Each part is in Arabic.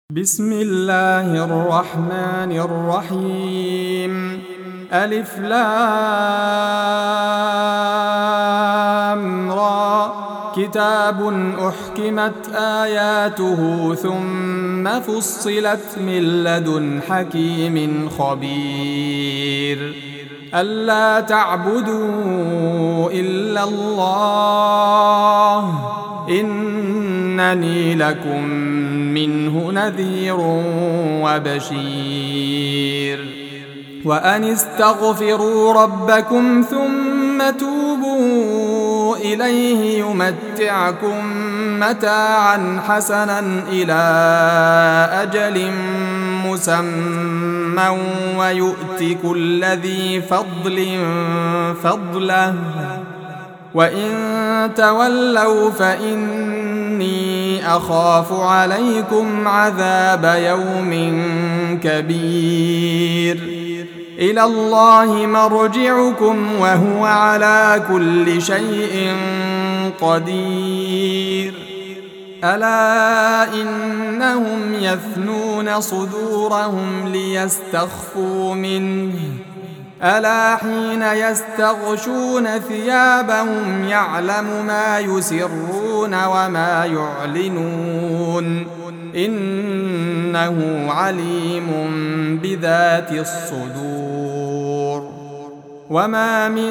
بسم الله الرحمن الرحيم. ألف لام را. كتاب أحكمت آياته ثم فصلت من لدن حكيم خبير. ألا تعبدوا إلا الله إنني لكم منه نذير وبشير. وأن استغفروا ربكم ثم توبوا إليه يمتعكم متاعا حسنا إلى أجل مسمى ويؤت كل ذي فضل فضله وإن تولوا فإني أخاف عليكم عذاب يوم كبير. إلى الله مرجعكم وهو على كل شيء قدير. ألا إنهم يثنون صدورهم ليستخفوا منه ألا حين يستغشون ثيابهم يعلم ما يسرون وما يعلنون إنه عليم بذات الصدور. وما من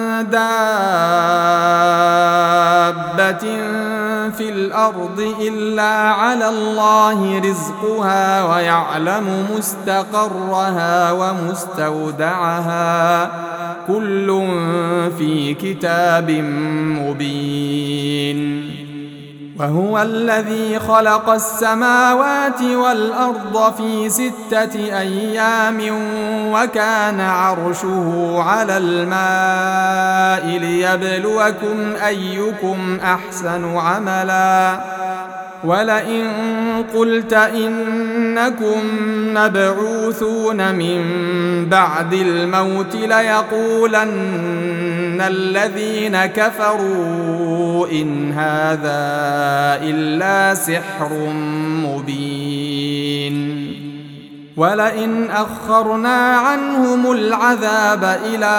دابة في الأرض إلا على الله رزقها ويعلم مستقرها ومستودعها كل في كتاب مبين. وهو الذي خلق السماوات والأرض في 6 أيام وكان عرشه على الماء ليبلوكم أيكم أحسن عملا. ولئن قلت إنكم مبعوثون من بعد الموت ليقولن الذين كفروا إن هذا إلا سحر مبين. ولئن أخرنا عنهم العذاب إلى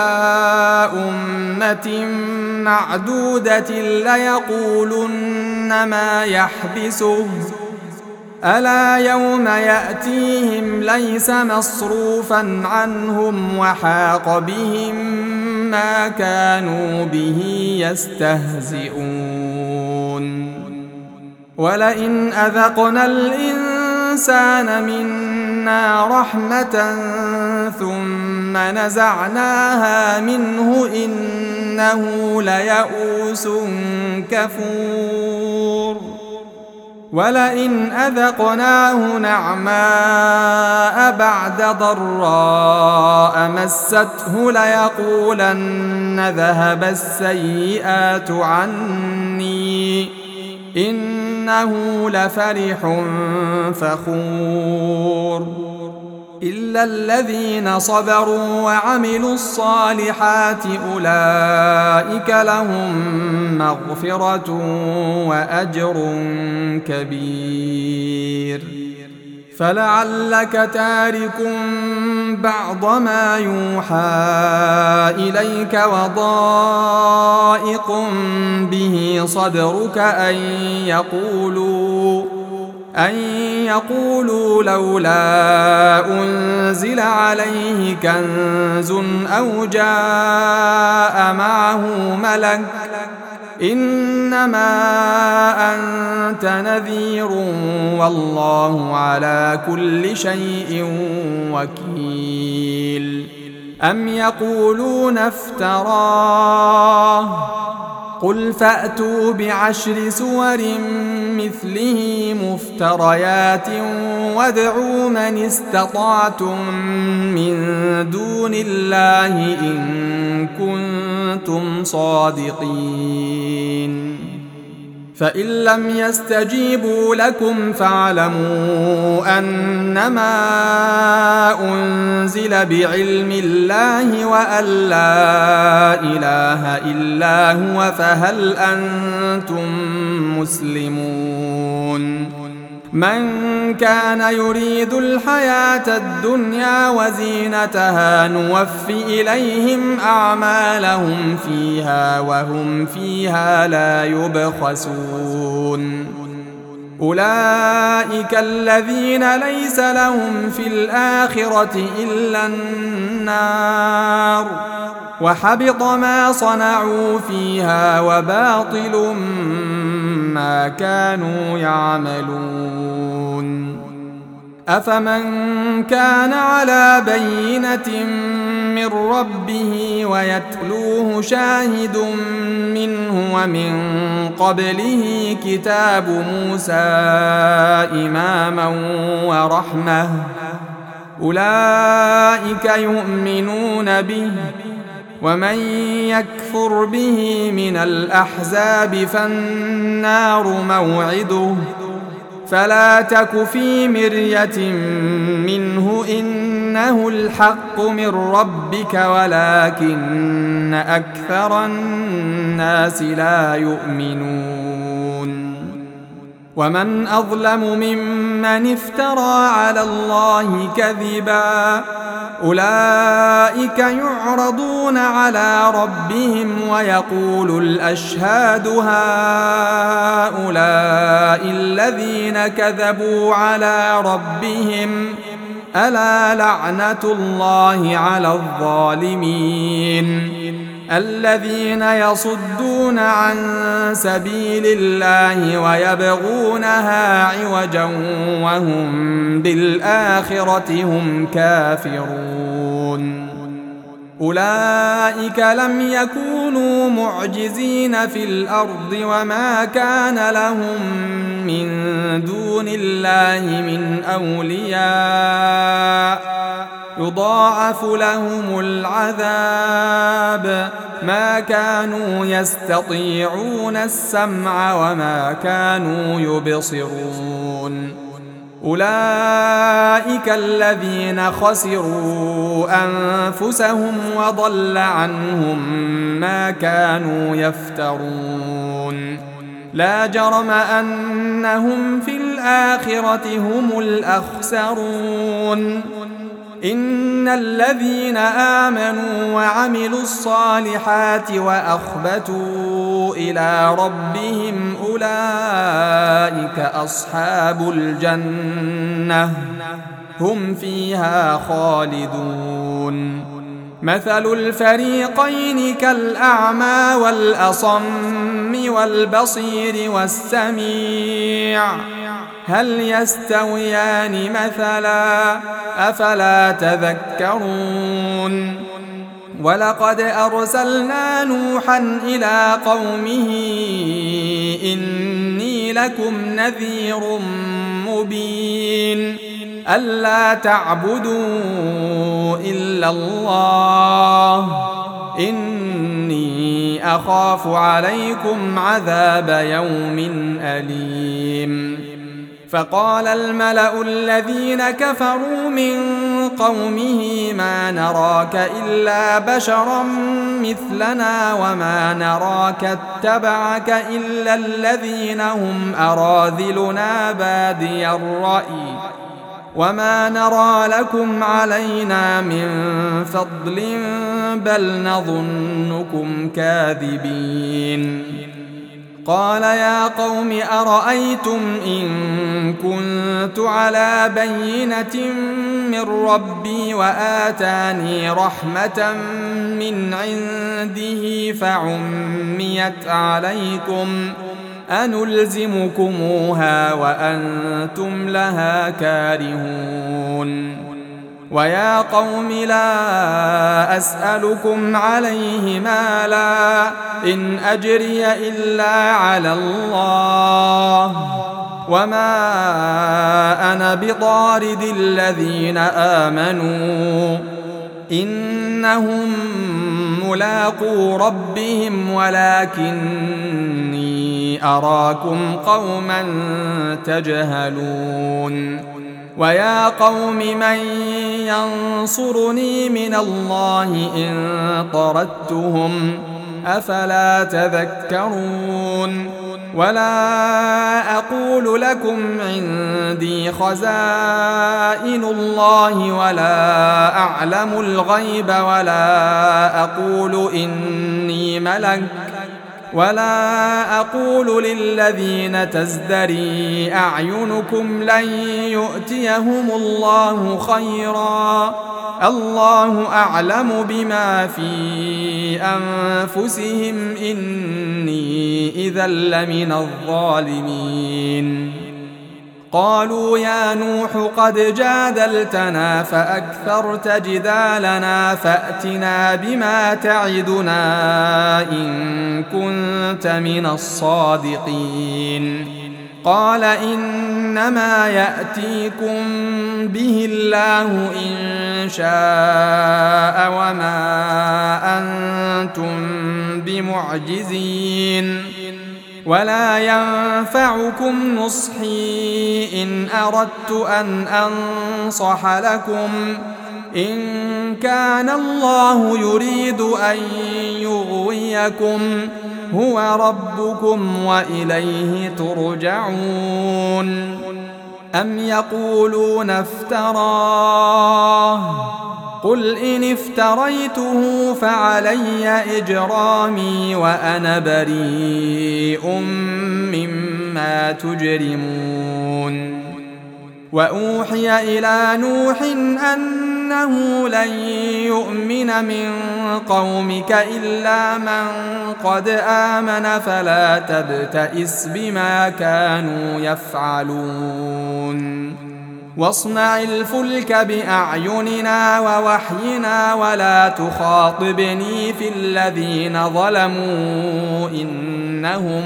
أمة معدودة ليقولن ما يحبسه ألا يوم يأتيهم ليس مصروفا عنهم وحاق بهم ما كانوا به يستهزئون. ولئن أذقنا الإنسان منا رحمة ثم نزعناها منه إنه ليئوس كفور. ولئن أذقناه نعماء بعد ضراء مسته ليقولن ذهب السيئات عني إنه لفرح فخور. إلا الذين صبروا وعملوا الصالحات أولئك لهم مغفرة وأجر كبير. فلعلك تارك بعض ما يوحى إليك وضائق به صدرك أن يقولوا لولا أنزل عليه كنز أو جاء معه ملك إنما أنت نذير والله على كل شيء وكيل. أم يقولون افتراه قل فأتوا ب10 سور مثله مفتريات وادعوا من استطعتم من دون الله إن كنتم صادقين. فإن لم يستجيبوا لكم فاعلموا أنما أنزل بعلم الله وأن لا إله إلا هو فهل أنتم مسلمون. من كان يريد الحياة الدنيا وزينتها نوف إليهم أعمالهم فيها وهم فيها لا يبخسون أولئك الذين ليس لهم في الآخرة إلا النار وحبط ما صنعوا فيها وباطل ما كانوا يعملون أفمن كان على بينة من ربه ويتلوه شاهد منه ومن قبله كتاب موسى إماما ورحمة أولئك يؤمنون به ومن يكفر به من الأحزاب فالنار موعده فلا تك في مرية منه إنه الحق من ربك ولكن أكثر الناس لا يؤمنون ومن أظلم ممن افترى على الله كذبا أولئك يعرضون على ربهم ويقول الأشهاد هؤلاء الذين كذبوا على ربهم ألا لعنة الله على الظالمين الذين يصدون عن سبيل الله ويبغونها عوجا وهم بالآخرة هم كافرون أولئك لم يكونوا معجزين في الأرض وما كان لهم من دون الله من أولياء يضاعف لهم العذاب ما كانوا يستطيعون السمع وما كانوا يبصرون أولئك الذين خسروا أنفسهم وضل عنهم ما كانوا يفترون لا جرم أنهم في الآخرة هم الأخسرون إن الذين آمنوا وعملوا الصالحات وأخبتوا إلى ربهم أولئك أصحاب الجنة هم فيها خالدون مثل الفريقين كالأعمى والأصم والبصير والسميع هل يستويان مثلا أفلا تذكرون ولقد أرسلنا نوحا إلى قومه إني لكم نذير مبين ألا تعبدوا إلا الله إني أخاف عليكم عذاب يوم أليم فقال الملأ الذين كفروا من قومه ما نراك إلا بشرا مثلنا وما نراك اتبعك إلا الذين هم أراذلنا بادي الرأي وما نرى لكم علينا من فضل بل نظنكم كاذبين قال يا قوم أرأيتم إن كنت على بينة من ربي وآتاني رحمة من عنده فعميت عليكم أنلزمكموها وأنتم لها كارهون ويا قوم لا أسألكم عليه مالا إن أجري إلا على الله وما أنا بطارد الذين آمنوا إنهم ملاقو ربهم ولكني أراكم قوما تجهلون ويا قوم من ينصرني من الله إن طردتهم أفلا تذكرون ولا أقول لكم عندي خزائن الله ولا أعلم الغيب ولا أقول إني ملك ولا أقول للذين تزدري أعينكم لن يؤتيهم الله خيرا الله أعلم بما في أنفسهم إني إذا لمن الظالمين قالوا يا نوح قد جادلتنا فأكثرت جدالنا فأتنا بما تعدنا إن كنت من الصادقين قال إنما يأتيكم به الله إن شاء وما أنتم بمعجزين ولا ينفعكم نصحي إن أردت أن أنصح لكم إن كان الله يريد أن يغويكم هو ربكم وإليه ترجعون أم يقولون افتراه قل إن افتريته فعلي إجرامي وأنا بريء مما تجرمون وأوحي إلى نوح أنه لن يؤمن من قومك إلا من قد آمن فلا تبتئس بما كانوا يفعلون واصنع الفلك بأعيننا ووحينا ولا تخاطبني في الذين ظلموا إنهم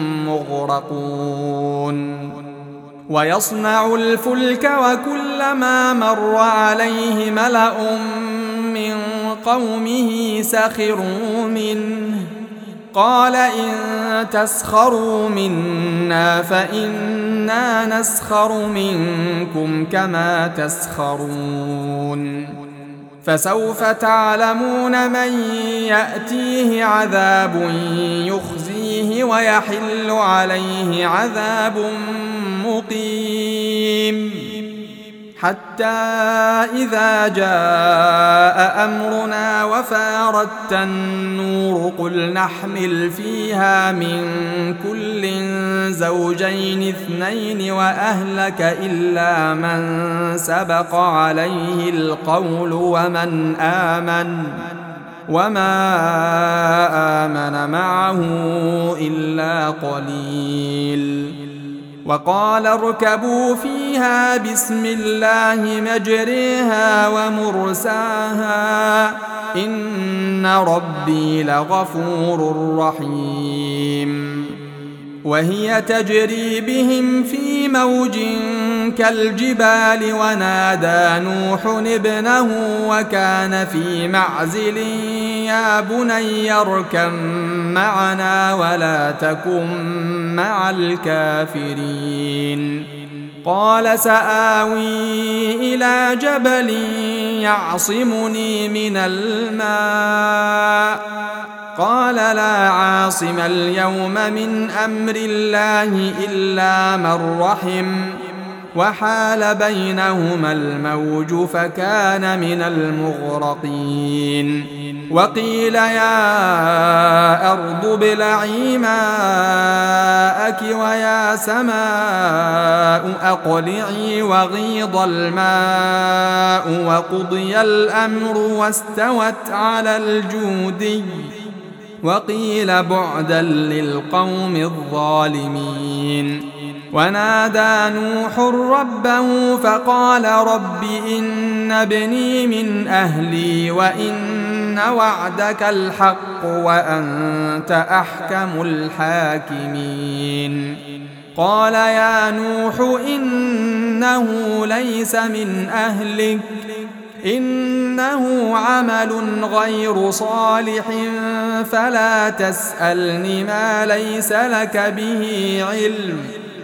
مغرقون ويصنع الفلك وكلما مر عليه ملأ من قومه سخروا منه قال إن تسخروا منا فإنا نسخر منكم كما تسخرون فسوف تعلمون من يأتيه عذاب يخزيه ويحل عليه عذاب مقيم حتى إذا جاء أمرنا وفارت النور قل نحمل فيها من كل زوجين اثنين وأهلك إلا من سبق عليه القول وما آمن معه إلا قليل وقال اركبوا فيها بسم الله مجريها ومرساها إن ربي لغفور رحيم وهي تجري بهم في موج كالجبال ونادى نوح ابنه وكان في معزل يا بني اركب معنا ولا تكن مع الكافرين قال سآوي إلى جبل يعصمني من الماء قال لا عاصم اليوم من أمر الله إلا من رحم وحال بينهما الموج فكان من المغرقين وقيل يا أرض ابلعي ماءك ويا سماء أقلعي وغيض الماء وقضي الأمر واستوت على الجودي وقيل بعدا للقوم الظالمين ونادى نوح ربه فقال رب إن ابني من أهلي وإن وعدك الحق وأنت أحكم الحاكمين قال يا نوح إنه ليس من أهلك إنه عمل غير صالح فلا تسألني ما ليس لك به علم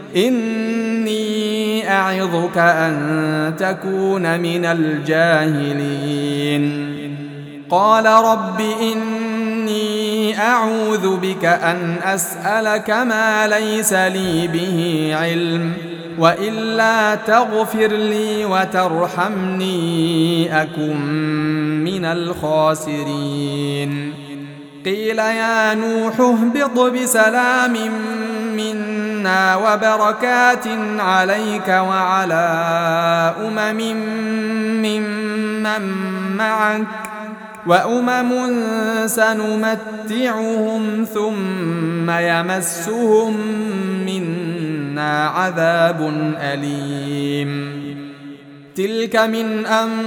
إني أعظك أن تكون من الجاهلين قال رب إني أعوذ بك أن أسألك ما ليس لي به علم وإلا تغفر لي وترحمني أكن من الخاسرين قيل يا نوح اهبط بسلام منا وبركات عليك وعلى ممن معك وأمم سنمتعهم ثم يمسهم منا عذاب أليم تلك من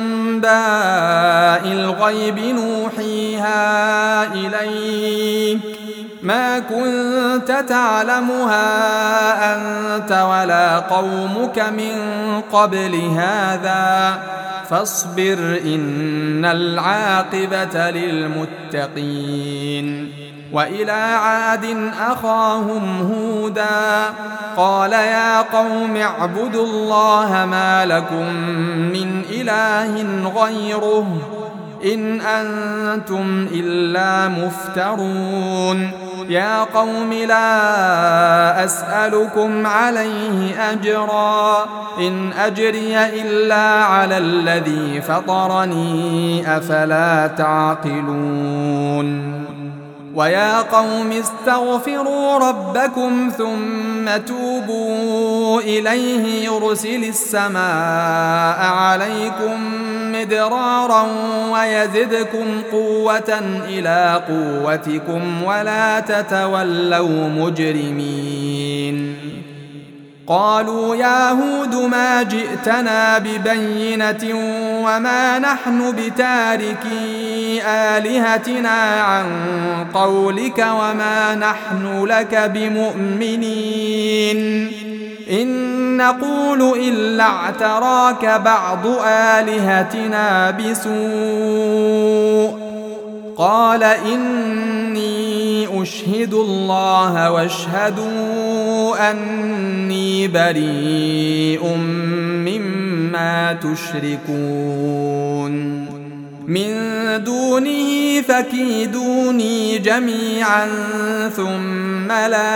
أنباء الغيب نوحيها إليك ما كنت تعلمها أنت ولا قومك من قبل هذا فاصبر إن العاقبة للمتقين وإلى عاد أخاهم هودا قال يا قوم اعبدوا الله ما لكم من إله غيره إن أنتم إلا مفترون يا قوم لا أسألكم عليه أجرا إن أجري إلا على الذي فطرني أفلا تعقلون ويا قوم استغفروا ربكم ثم توبوا إليه يرسل السماء عليكم مدرارا ويزدكم قوة إلى قوتكم ولا تتولوا مجرمين قالوا يا هود ما جئتنا ببينة وما نحن بتاركي آلهتنا عن قولك وما نحن لك بمؤمنين إن نقول إلا اعتراك بعض آلهتنا بسوء قال إني أشهد الله واشهدوا أني بريء مما تشركون من دونه فكيدوني جميعا ثم لا